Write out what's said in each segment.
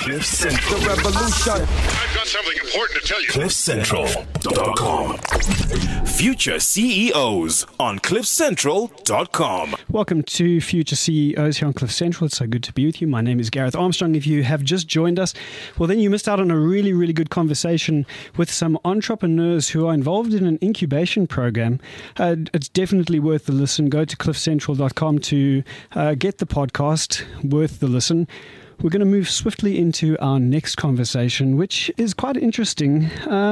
Cliff Central. The revolution. I've got something important to tell you. CliffCentral.com. Future CEOs on CliffCentral.com. Welcome to Future CEOs here on Cliff Central. It's so good to be with you. My name is Gareth Armstrong. If you have just joined us, well, then you missed out on a really, really good conversation with some entrepreneurs who are involved in an incubation program. It's definitely worth the listen. Go to CliffCentral.com to get the podcast. Worth the listen. We're going to move swiftly into our next conversation, which is quite interesting.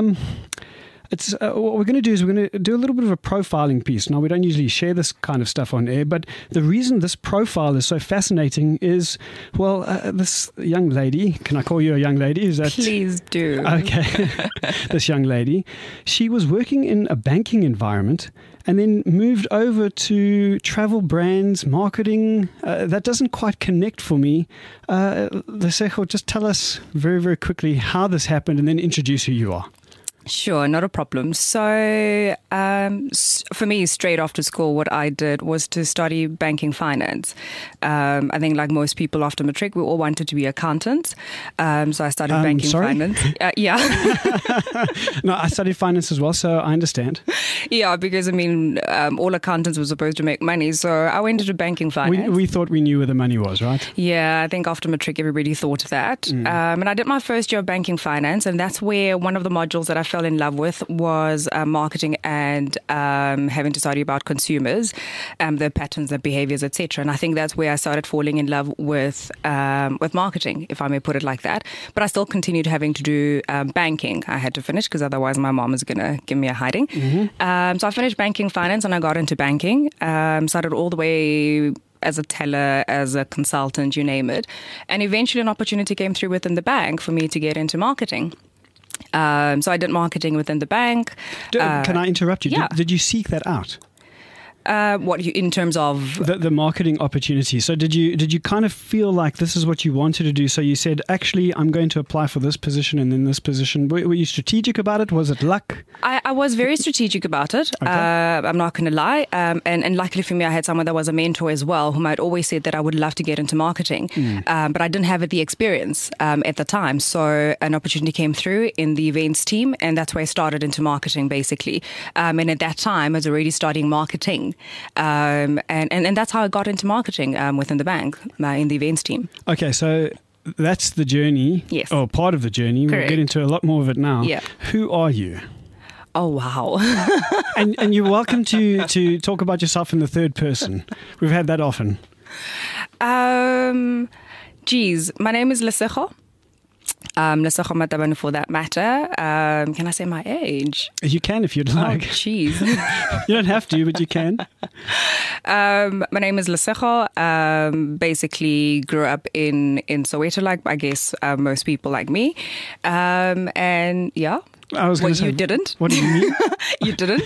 What we're going to do is we're going to do a little bit of a profiling piece. Now, we don't usually share this kind of stuff on air, but the reason this profile is so fascinating is, well, this young lady, can I call you a young lady? Is that? Please do. Okay. This young lady, she was working in a banking environment and then moved over to travel brands, marketing. That doesn't quite connect for me. Lesego, just tell us very, very quickly how this happened and then introduce who you are. Sure, not a problem. So for me, straight after school, what I did was to study banking finance. I think like most people after matric, we all wanted to be accountants. So I studied banking finance. Yeah. No, I studied finance as well, so I understand. Yeah, because all accountants were supposed to make money. So I went into banking finance. We thought we knew where the money was, right? Yeah, I think after matric, everybody thought that. And I did my first year of banking finance, and that's where one of the modules that I fell in love with was marketing and having to study about consumers, their patterns, their behaviors, etc. And I think that's where I started falling in love with marketing, if I may put it like that. But I still continued having to do banking. I had to finish because otherwise my mom was going to give me a hiding. So I finished banking finance and I got into banking. Started all the way as a teller, as a consultant, you name it. And eventually an opportunity came through within the bank for me to get into marketing. So I did marketing within the bank. Can I interrupt you? Yeah. Did you seek that out? In terms of the marketing opportunity? So did you kind of feel like this is what you wanted to do? So you said, actually, I'm going to apply for this position and then this position. Were you strategic about it? Was it luck? I was very strategic about it. Okay. I'm not going to lie. And luckily for me, I had someone that was a mentor as well, whom I'd always said that I would love to get into marketing. But I didn't have the experience at the time. So an opportunity came through in the events team, and that's where I started into marketing, basically. And at that time, I was already studying marketing. And that's how I got into marketing within the bank, in the events team. Okay, so that's the journey. Yes. Or part of the journey. Correct. We'll get into a lot more of it now. Yeah. Who are you? Oh, wow. and you're welcome to talk about yourself in the third person. We've had that often. My name is Lesego. Lesego Matabane for that matter. Can I say my age? You can if you'd like. Oh, jeez. You don't have to, but you can. My name is Lesego. Basically grew up in Soweto, like I guess most people like me. And yeah. I was going to say, you didn't. What do you mean? You didn't.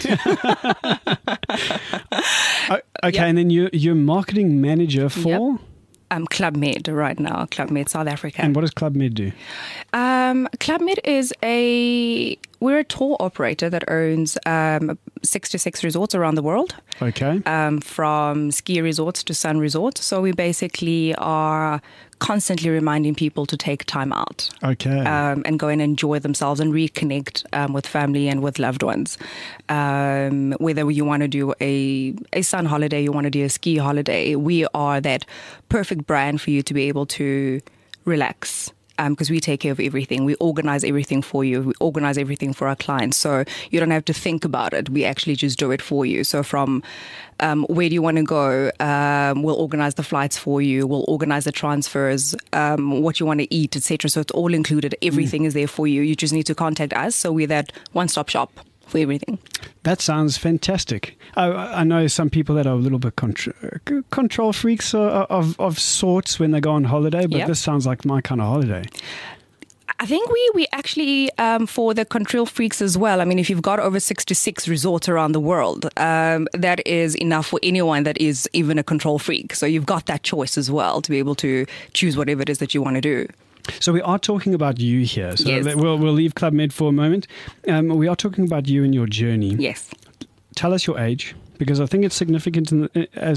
Okay, and then you're marketing manager for? Yep. Club Med right now, Club Med South Africa. And what does Club Med do? Club Med is we're a tour operator that owns 66 resorts around the world. Okay. From ski resorts to sun resorts. So we basically are constantly reminding people to take time out. Okay. And go and enjoy themselves and reconnect with family and with loved ones. Whether you want to do a sun holiday, you want to do a ski holiday, we are that perfect brand for you to be able to relax. Because we take care of everything. We organize everything for you. We organize everything for our clients. So you don't have to think about it. We actually just do it for you. So from where do you want to go? We'll organize the flights for you. We'll organize the transfers, what you want to eat, etc. So it's all included. Everything is there for you. You just need to contact us. So we're that one-stop shop for everything. That sounds fantastic. I know some people that are a little bit control freaks of sorts when they go on holiday, but This sounds like my kind of holiday. I think we actually, for the control freaks as well, I mean, if you've got over 66 resorts around the world, that is enough for anyone that is even a control freak. So you've got that choice as well to be able to choose whatever it is that you want to do. So we are talking about you here. So yes. we'll leave Club Med for a moment. We are talking about you and your journey. Yes. Tell us your age, because I think it's significant as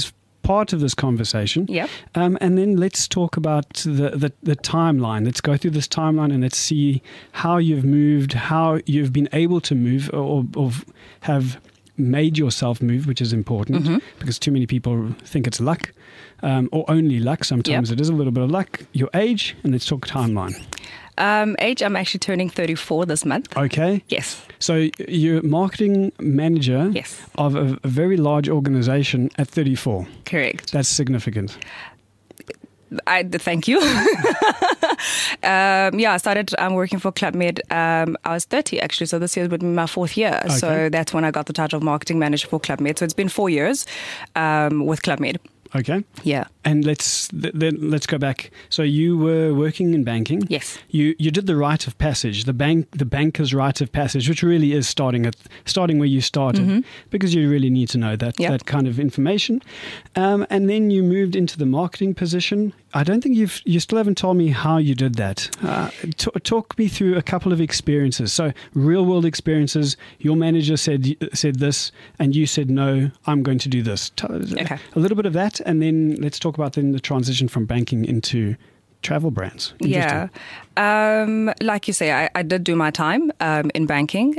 part of this conversation. Yep. And then let's talk about the timeline. Let's go through this timeline and let's see how you've moved, how you've been able to move or have made yourself move, which is important because too many people think it's luck or only luck. Sometimes it is a little bit of luck. Your age, and let's talk timeline. Age, I'm actually turning 34 this month. Okay. Yes. So you're marketing manager Yes. of a very large organization at 34. Correct. That's significant. Thank you. I started working for Club Med. I was 30 actually, so this year would be my 4th year. Okay. So that's when I got the title of marketing manager for Club Med. So it's been 4 years with Club Med. Okay. Yeah. And let's go back. So you were working in banking. Yes. You did the rite of passage, the banker's rite of passage, which really is starting where you started, because you really need to know that kind of information. And then you moved into the marketing position. I don't think you still haven't told me how you did that. Talk me through a couple of experiences. So real world experiences. Your manager said this, and you said no. I'm going to do this. Okay. A little bit of that, and then let's talk about then the transition from banking into travel brands. Yeah. Like you say, I did do my time in banking,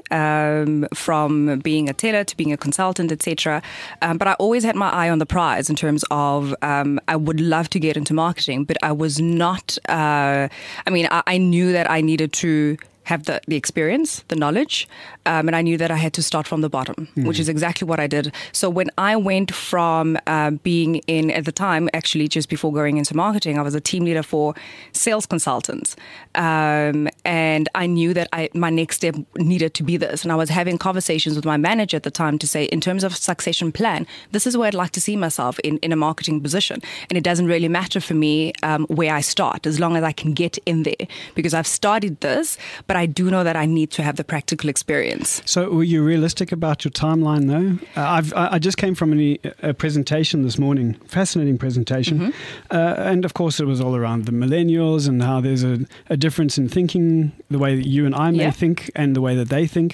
from being a teller to being a consultant, etc. But I always had my eye on the prize in terms of I would love to get into marketing, but I was not. I knew that I needed to have the experience, the knowledge, and I knew that I had to start from the bottom, which is exactly what I did. So when I went from being in, at the time, actually just before going into marketing, I was a team leader for sales consultants. And I knew that my next step needed to be this. And I was having conversations with my manager at the time to say, in terms of succession plan, this is where I'd like to see myself in a marketing position. And it doesn't really matter for me where I start, as long as I can get in there, because I've started this, but I do know that I need to have the practical experience. So were you realistic about your timeline though? I just came from a presentation this morning, fascinating presentation. And of course it was all around the millennials and how there's a difference in thinking, the way that you and I may think and the way that they think.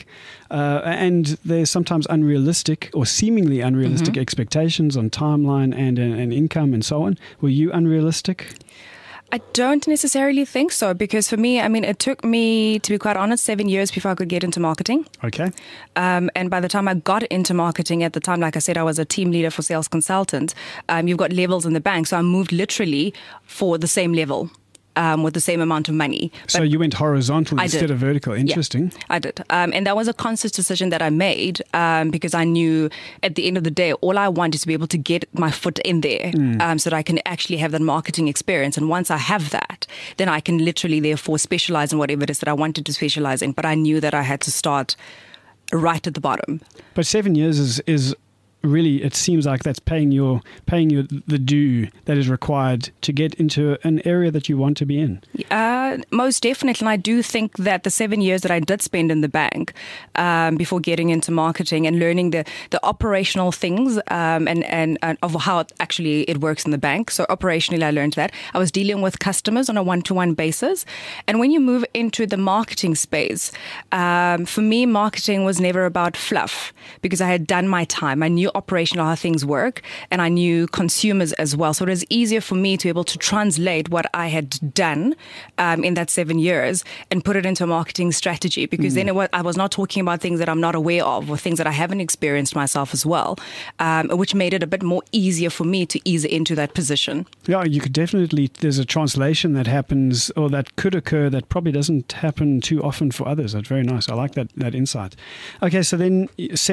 And there's sometimes unrealistic or seemingly unrealistic expectations on timeline and income and so on. Were you unrealistic? I don't necessarily think so, because for me, it took me, to be quite honest, 7 years before I could get into marketing. Okay. And by the time I got into marketing, at the time, like I said, I was a team leader for sales consultants. You've got levels in the bank, so I moved literally for the same level. With the same amount of money. So you went horizontal instead of vertical. Interesting. Yeah, I did. And that was a conscious decision that I made because I knew at the end of the day, all I want is to be able to get my foot in there so that I can actually have that marketing experience. And once I have that, then I can literally therefore specialize in whatever it is that I wanted to specialize in. But I knew that I had to start right at the bottom. But 7 years is really, it seems like that's paying you the due that is required to get into an area that you want to be in. Most definitely. And I do think that the 7 years that I did spend in the bank before getting into marketing and learning the operational things and of how it works in the bank. So operationally, I learned that. I was dealing with customers on a one-to-one basis. And when you move into the marketing space, for me, marketing was never about fluff because I had done my time. I knew operational how things work, and I knew consumers as well. So it was easier for me to be able to translate what I had done in that 7 years and put it into a marketing strategy, because then I was not talking about things that I'm not aware of or things that I haven't experienced myself as well, which made it a bit more easier for me to ease into that position. Yeah, you could definitely, there's a translation that happens or that could occur that probably doesn't happen too often for others. That's very nice. I like that insight. Okay, so then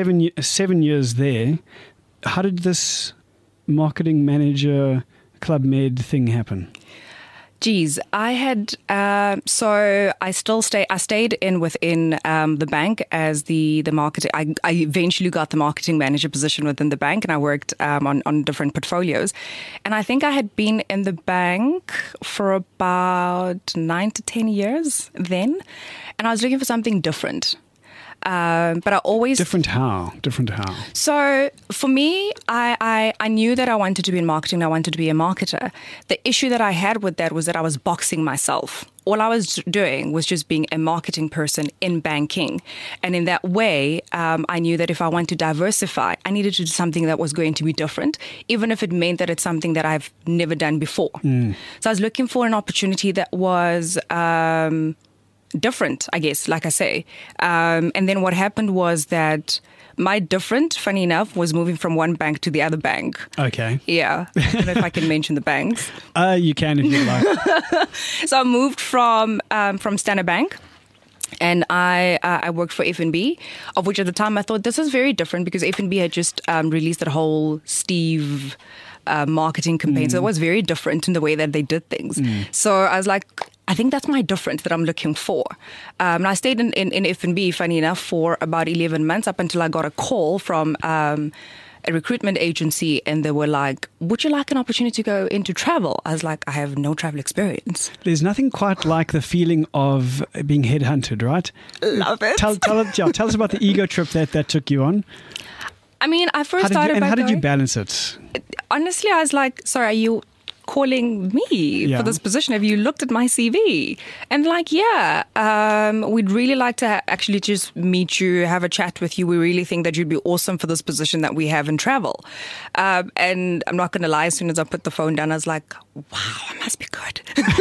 7 years there. How did this marketing manager Club Med thing happen? Geez, I had so I stayed within the bank as the marketing. I eventually got the marketing manager position within the bank, and I worked on different portfolios. And I think I had been in the bank for about 9 to 10 years then, and I was looking for something different. But I always... Different how? So for me, I knew that I wanted to be in marketing. I wanted to be a marketer. The issue that I had with that was that I was boxing myself. all I was doing was just being a marketing person in banking. And in that way, I knew that if I want to diversify, I needed to do something that was going to be different, even if it meant that it's something that I've never done before. So I was looking for an opportunity that was different, I guess, like I say. And then what happened was that my different, funny enough, was moving from one bank to the other bank. Okay. Yeah. I don't know if I can mention the banks. You can if you like. So I moved from Standard Bank. And I worked for FNB, of which at the time I thought this is very different because FNB had just released that whole Steve marketing campaign. So it was very different in the way that they did things. So I was like, I think that's my different that I'm looking for. And I stayed in FNB, funny enough, for about 11 months up until I got a call from a recruitment agency, and they were like, would you like an opportunity to go into travel? I was like, I have no travel experience. There's nothing quite like the feeling of being headhunted, right? Love it. Tell us about the ego trip that took you on. I mean, I first started by how did you going- balance it? Honestly, I was like, sorry, are you calling me Yeah. for this position? Have you looked at my CV? And like, yeah, we'd really like to actually just meet you, have a chat with you. We really think that you'd be awesome for this position that we have in travel. And I'm not going to lie, as soon as I put the phone down, I was like, wow, I must be good.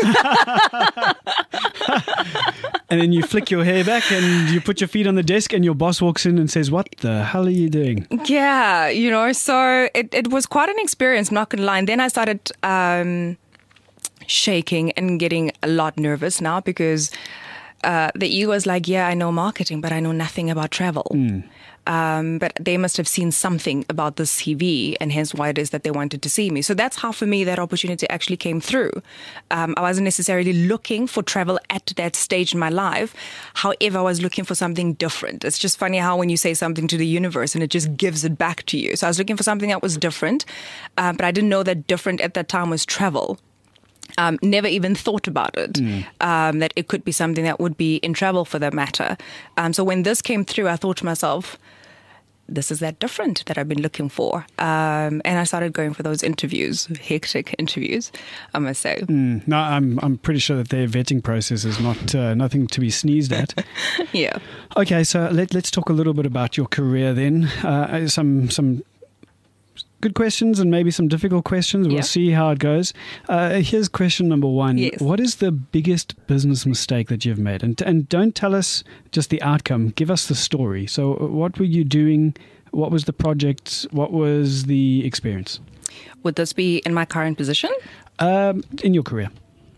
And then you flick your hair back and you put your feet on the desk and your boss walks in and says, what the hell are you doing? Yeah, so it was quite an experience, I'm not going to lie. And then I started shaking and getting a lot nervous now because the ego was like, yeah, I know marketing, but I know nothing about travel. But they must have seen something about the CV and hence why it is that they wanted to see me. So that's how, for me, that opportunity actually came through. I wasn't necessarily looking for travel at that stage in my life. However, I was looking for something different. It's just funny how when you say something to the universe and it just gives it back to you. So I was looking for something that was different, but I didn't know that different at that time was travel. Never even thought about it, that it could be something that would be in travel for that matter. So when this came through, I thought to myself, this is that different that I've been looking for. And I started going for those interviews, hectic interviews, I must say. No, I'm pretty sure that their vetting process is not nothing to be sneezed at. Yeah. Okay, so let's talk a little bit about your career then. Some good questions and maybe some difficult questions. We'll see how it goes. Here's question number one. Yes. What is the biggest business mistake that you've made? And don't tell us just the outcome. Give us the story. So what were you doing? What was the project? What was the experience? Would this be in my current position? In your career?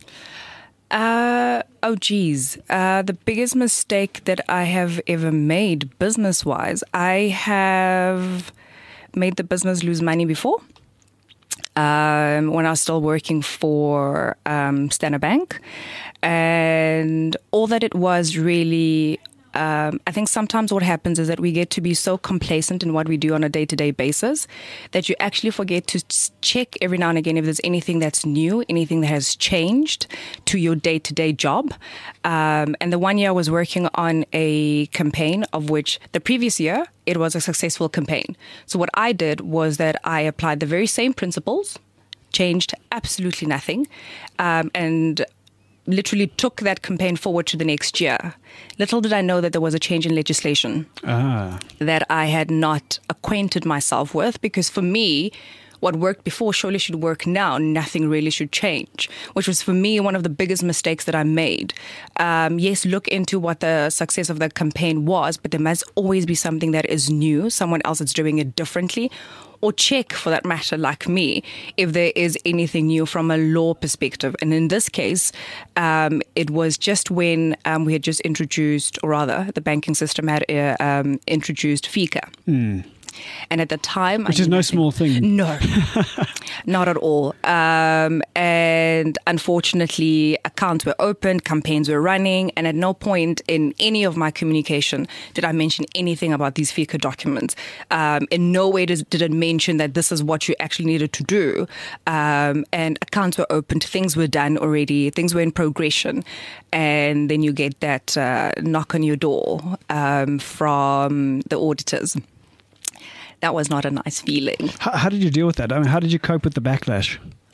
Oh, geez. The biggest mistake that I have ever made business-wise, I have made the business lose money before. When I was still working for Standard Bank. And all that it was really, I think sometimes what happens is that we get to be so complacent in what we do on a day-to-day basis that you actually forget to check every now and again if there's anything that's new, anything that has changed to your day-to-day job. And the 1 year I was working on a campaign of which the previous year, it was a successful campaign. So what I did was that I applied the very same principles, changed absolutely nothing, and literally took that campaign forward to the next year. Little did I know that there was a change in legislation that I had not acquainted myself with, because for me, what worked before surely should work now. Nothing really should change, which was for me one of the biggest mistakes that I made. Yes, look into what the success of the campaign was, but there must always be something that is new, someone else that's doing it differently. Or check, for that matter, like me, if there is anything new from a law perspective. And in this case, it was just when we had just introduced, or rather, the banking system had introduced FICA. And at the time... Which is no small thing. No, not at all. And unfortunately, accounts were opened, campaigns were running, and at no point in any of my communication did I mention anything about these FICA documents. In no way did it mention that this is what you actually needed to do. And accounts were opened, things were done already, things were in progression. And then you get that knock on your door from the auditors. That was not a nice feeling. How did you deal with that? I mean, how did you cope with the backlash?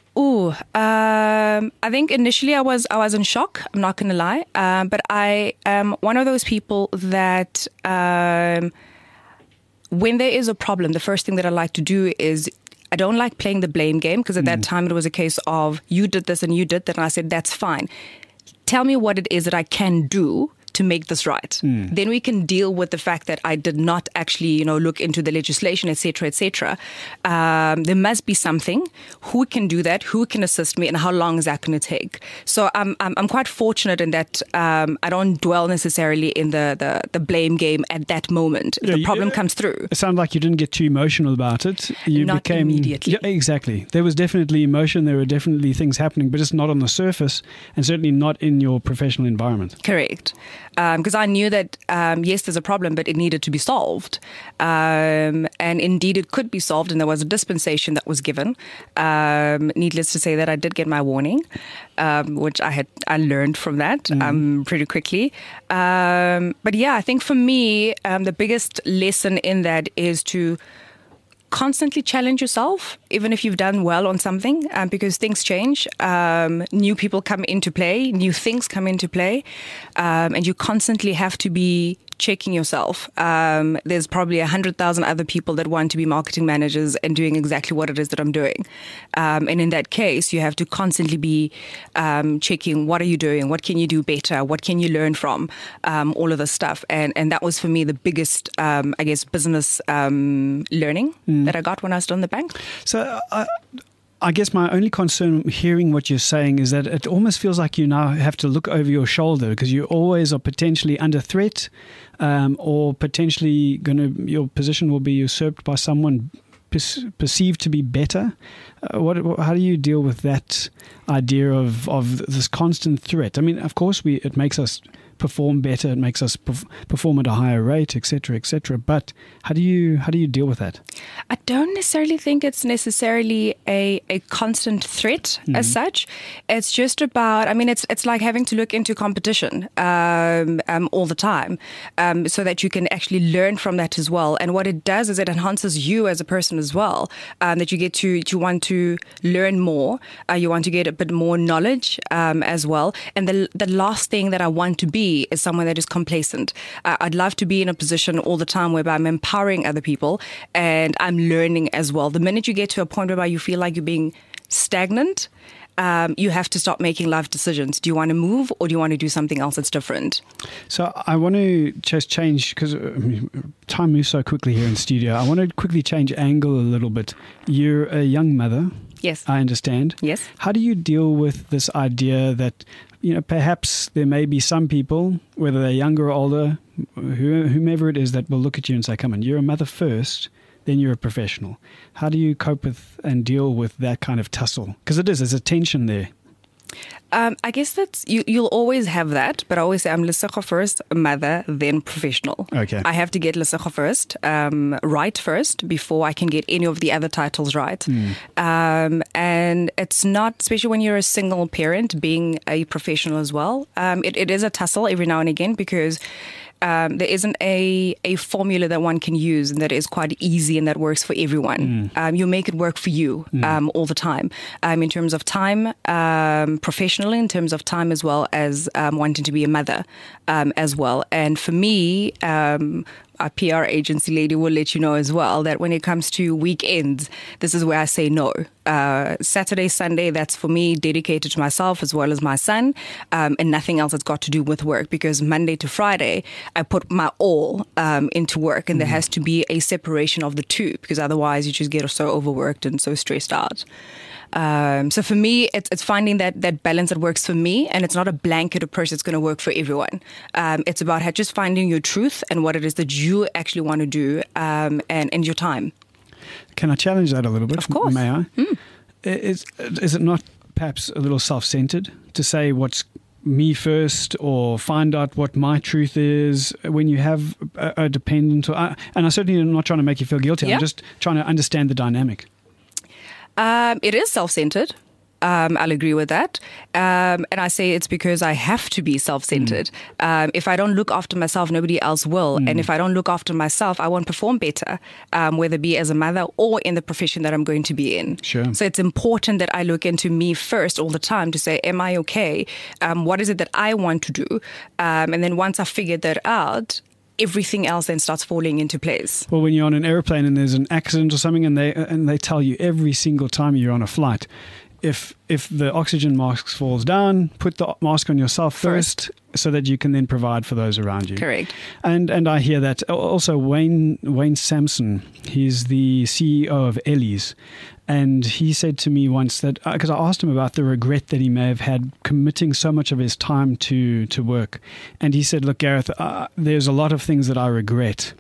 I think initially I was in shock. I'm not going to lie, but I am one of those people that when there is a problem, the first thing that I like to do is I don't like playing the blame game, because at that time it was a case of you did this and you did that, and I said that's fine. Tell me what it is that I can do to make this right. Then we can deal with the fact that I did not actually, look into the legislation, etc., etc. There must be something. Who can do that? Who can assist me? And how long is that going to take? So I'm quite fortunate in that I don't dwell necessarily in the blame game at that moment. If the problem comes through. It sounded like you didn't get too emotional about it. You Not became immediately. Yeah, exactly. There was definitely emotion. There were definitely things happening, but just not on the surface, and certainly not in your professional environment. Correct. Because I knew that, yes, there's a problem, but it needed to be solved. And indeed, it could be solved, and there was a dispensation that was given. Needless to say that I did get my warning, which I learned from that pretty quickly. But yeah, I think for me, the biggest lesson in that is to constantly challenge yourself, even if you've done well on something, because things change. New people come into play, new things come into play, and you constantly have to be checking yourself. There's probably 100,000 other people that want to be marketing managers and doing exactly what it is that I'm doing. And in that case, you have to constantly be checking, what are you doing? What can you do better? What can you learn from? All of this stuff. And that was for me the biggest, business learning that I got when I was still in the bank. So I guess my only concern hearing what you're saying is that it almost feels like you now have to look over your shoulder, because you always are potentially under threat, or potentially your position will be usurped by someone perceived to be better. How do you deal with that idea of this constant threat? I mean, of course, it makes us perform better, it makes us perform at a higher rate, etc., etc. But how do you deal with that? I don't necessarily think it's necessarily a constant threat as such. It's just about, it's like having to look into competition all the time, so that you can actually learn from that as well. And what it does is it enhances you as a person as well, that you get to want to learn more, you want to get a bit more knowledge as well. And the last thing that I want to be is someone that is complacent. I'd love to be in a position all the time whereby I'm empowering other people and I'm learning as well. The minute you get to a point whereby you feel like you're being stagnant, you have to start making life decisions. Do you want to move, or do you want to do something else that's different? So I want to just change, because time moves so quickly here in studio. I want to quickly change angle a little bit. You're a young mother. Yes. I understand. Yes. How do you deal with this idea that, perhaps there may be some people, whether they're younger or older, whomever it is, that will look at you and say, come on, you're a mother first, then you're a professional. How do you cope with and deal with that kind of tussle? Because there's a tension there. I guess that's you'll always have that, but I always say I'm Lesego first, mother, then professional. Okay. I have to get Lesego first, right first, before I can get any of the other titles right. And it's not, especially when you're a single parent, being a professional as well. It is a tussle every now and again, because there isn't a formula that one can use and that is quite easy and that works for everyone. You make it work for you all the time, in terms of time, professionally, in terms of time, as well as wanting to be a mother as well. And for me, our PR agency lady will let you know as well that when it comes to weekends, this is where I say no. Saturday, Sunday, that's for me dedicated to myself as well as my son, and nothing else that's got to do with work, because Monday to Friday, I put my all into work, and there has to be a separation of the two, because otherwise you just get so overworked and so stressed out. So for me, it's finding that balance that works for me, and it's not a blanket approach that's going to work for everyone. It's about just finding your truth and what it is that you actually want to do, and your time. Can I challenge that a little bit? Of course. May I? Is it not perhaps a little self-centered to say what's me first, or find out what my truth is when you have a dependent? And I certainly am not trying to make you feel guilty. Yeah. I'm just trying to understand the dynamic. It is self-centered. I'll agree with that. And I say it's because I have to be self-centered. If I don't look after myself, nobody else will. And if I don't look after myself, I won't perform better, whether it be as a mother or in the profession that I'm going to be in. Sure. So it's important that I look into me first all the time to say, am I okay? What is it that I want to do? And then once I figured that out, everything else then starts falling into place. Well, when you're on an airplane and there's an accident or something, and they tell you every single time you're on a flight, if the oxygen mask falls down, put the mask on yourself first so that you can then provide for those around you. Correct. And I hear that. Also, Wayne Sampson, he's the CEO of Ellie's, and he said to me once that, because I asked him about the regret that he may have had committing so much of his time to work, and he said, look, Gareth, there's a lot of things that I regret,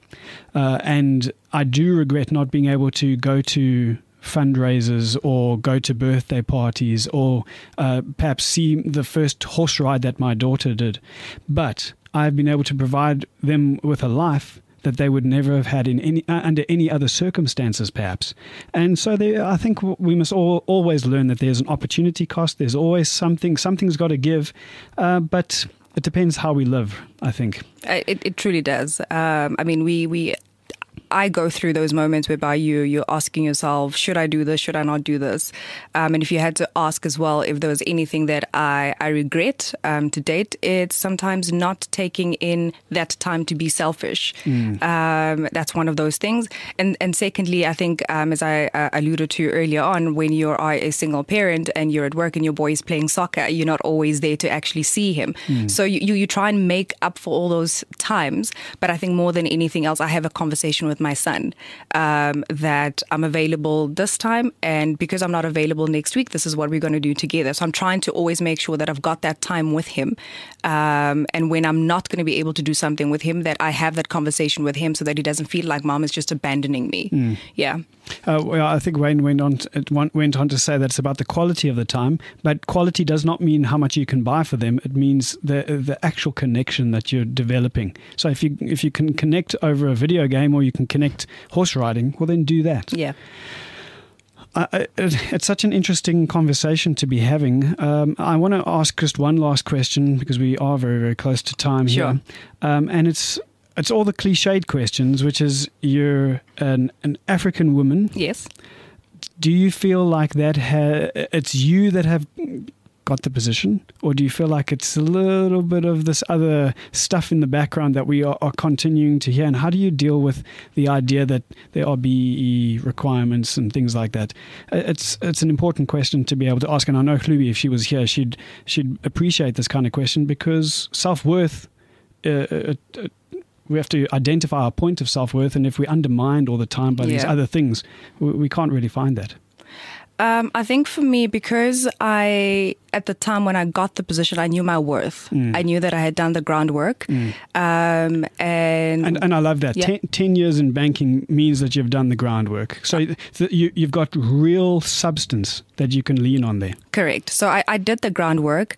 and I do regret not being able to go to fundraisers or go to birthday parties or perhaps see the first horse ride that my daughter did. But I've been able to provide them with a life that they would never have had in under any other circumstances, perhaps. And so I think we must always learn that there's an opportunity cost. There's always something's got to give, but it depends how we live, I think. It truly does. I mean, I go through those moments whereby you're asking yourself, should I do this? Should I not do this? And if you had to ask as well, if there was anything that I regret to date, it's sometimes not taking in that time to be selfish. That's one of those things. And secondly, I think, as I alluded to earlier on, when you are a single parent and you're at work and your boy is playing soccer, you're not always there to actually see him. So you try and make up for all those times. But I think more than anything else, I have a conversation with my son that I'm available this time, and because I'm not available next week, this is what we're going to do together. So I'm trying to always make sure that I've got that time with him, and when I'm not going to be able to do something with him, that I have that conversation with him so that he doesn't feel like mom is just abandoning me. Yeah. Well, I think Wayne went on to say that it's about the quality of the time, but quality does not mean how much you can buy for them. It means the actual connection that you're developing. So if you can connect over a video game or you can connect horse riding, well, then do that. Yeah. It's such an interesting conversation to be having. I want to ask just one last question because we are very, very close to time Sure. here. And it's all the cliched questions, which is you're an African woman. Yes. Do you feel like that it's you that have got the position, or do you feel like it's a little bit of this other stuff in the background that we are continuing to hear? And how do you deal with the idea that there are BEE requirements and things like that? It's an important question to be able to ask, and I know Hlubi, if she was here, she'd appreciate this kind of question, because self-worth, we have to identify our point of self-worth, and if we're undermined all the time by these other things, we can't really find that. I think for me, because at the time when I got the position, I knew my worth. I knew that I had done the groundwork. And I love that. Yeah. 10 years in banking means that you've done the groundwork. So you've got real substance that you can lean on there. Correct. So I did the groundwork.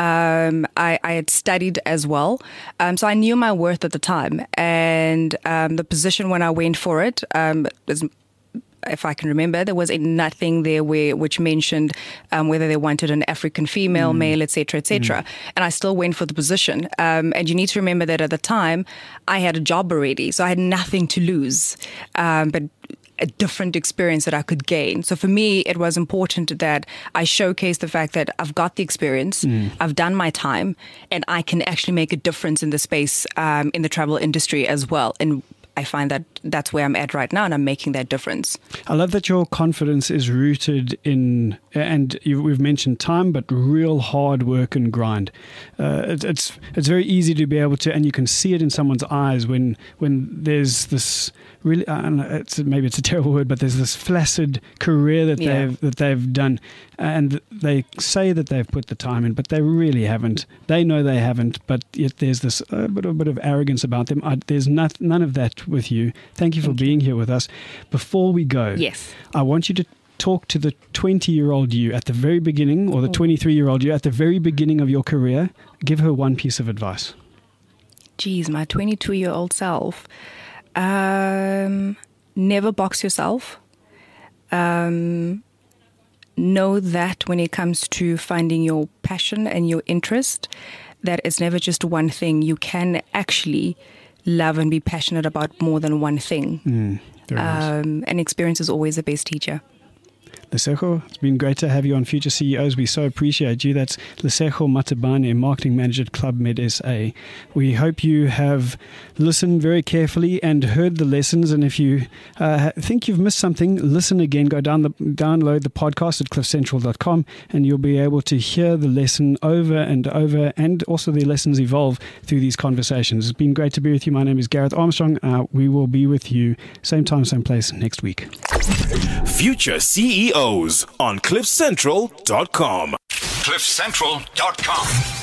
I had studied as well. So I knew my worth at the time. And the position when I went for it was, if I can remember, there was nothing there which mentioned whether they wanted an African female, male, etc., etc. And I still went for the position. And you need to remember that at the time, I had a job already, so I had nothing to lose, but a different experience that I could gain. So for me, it was important that I showcase the fact that I've got the experience, I've done my time, and I can actually make a difference in the space in the travel industry as well. And I find that that's where I'm at right now, and I'm making that difference. I love that your confidence is rooted in, and we've mentioned time, but real hard work and grind. It's very easy to be able to, and you can see it in someone's eyes when there's this really, I don't know, maybe it's a terrible word, but there's this flaccid career that they've done, and they say that they've put the time in, but they really haven't. They know they haven't, but yet there's this bit of arrogance about them. There's none of that with you. Thank you for being here with us. Before we go, yes, I want you to talk to the 20-year-old you at the very beginning, or the 23-year-old you at the very beginning of your career. Give her one piece of advice. Geez, my 22-year-old self. Never box yourself. know that when it comes to finding your passion and your interest, that it's never just one thing. You can actually love and be passionate about more than one thing. Very nice. And experience is always the best teacher. Lesego, it's been great to have you on Future CEOs. We so appreciate you. That's Lesego Matabane, Marketing Manager at Club Med SA. We hope you have listened very carefully and heard the lessons. And if you think you've missed something, listen again. Go download the podcast at cliffcentral.com and you'll be able to hear the lesson over and over, and also the lessons evolve through these conversations. It's been great to be with you. My name is Gareth Armstrong. We will be with you same time, same place next week. Future CEOs on cliffcentral.com. CliffCentral.com.